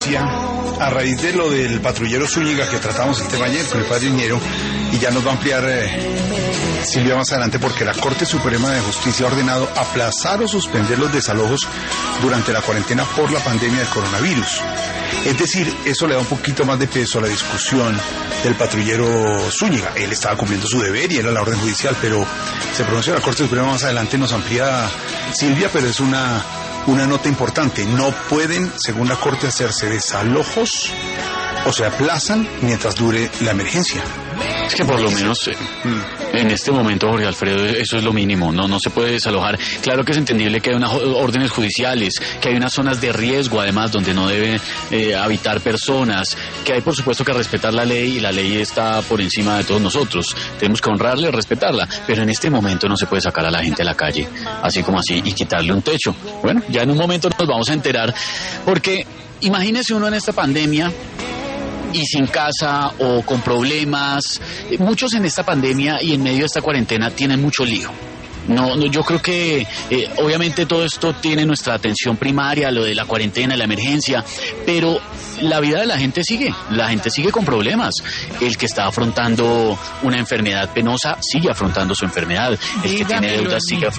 A raíz de lo del patrullero Zúñiga que tratamos el tema ayer con el padre Ñero, y ya nos va a ampliar Silvia más adelante, porque la Corte Suprema de Justicia ha ordenado aplazar o suspender los desalojos durante la cuarentena por la pandemia del coronavirus. Es decir, eso le da un poquito más de peso a la discusión del patrullero Zúñiga. Él estaba cumpliendo su deber y era la orden judicial, pero se pronunció la Corte Suprema más adelante, nos amplía Silvia, pero es una nota importante. No pueden, según la Corte, hacerse desalojos o se aplazan mientras dure la emergencia. Es que por lo menos en este momento, Jorge Alfredo, eso es lo mínimo, no se puede desalojar. Claro que es entendible que hay unas órdenes judiciales, que hay unas zonas de riesgo además donde no deben habitar personas, que hay por supuesto que respetar la ley, y la ley está por encima de todos nosotros. Tenemos que honrarla y respetarla, pero en este momento no se puede sacar a la gente a la calle, así como así, y quitarle un techo. Bueno, ya en un momento nos vamos a enterar, porque imagínese uno en esta pandemia y sin casa o con problemas. Muchos en esta pandemia y en medio de esta cuarentena tienen mucho lío. No, yo creo que obviamente todo esto tiene nuestra atención primaria, lo de la cuarentena, la emergencia, pero la vida de la gente sigue con problemas. El que está afrontando una enfermedad penosa sigue afrontando su enfermedad, el que tiene deudas sigue afrontando